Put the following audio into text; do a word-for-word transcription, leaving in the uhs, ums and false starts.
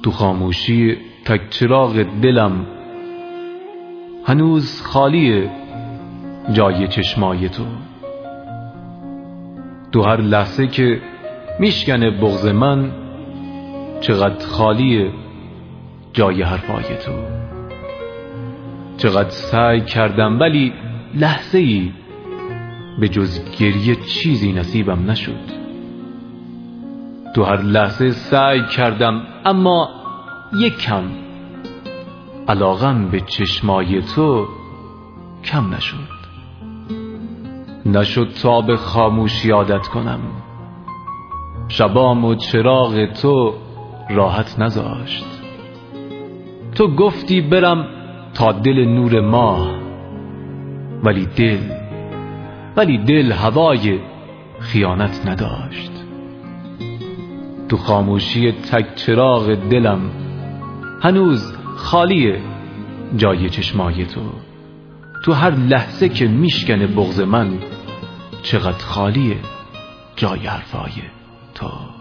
تو خاموشی تک چراغ دلم هنوز خالیه جای چشمای تو. تو هر لحظه که میشکنه بغض من، چقدر خالیه جای حرفای تو. چقدر سعی کردم ولی لحظه ای به جز گریه چیزی نصیبم نشد. تو هر لحظه سعی کردم اما یک کم علاقم به چشمای تو کم نشد. نشد تا به خاموشی عادت کنم، شبام و چراغ تو راحت نذاشت. تو گفتی برم تا دل نور ماه، ولی دل ولی دل هوای خیانت نداشت. تو خاموشی تک چراغ دلم هنوز خالیه جای چشمای تو. تو هر لحظه که میشکنه بغض من، چقدر خالیه جای حرفای تو.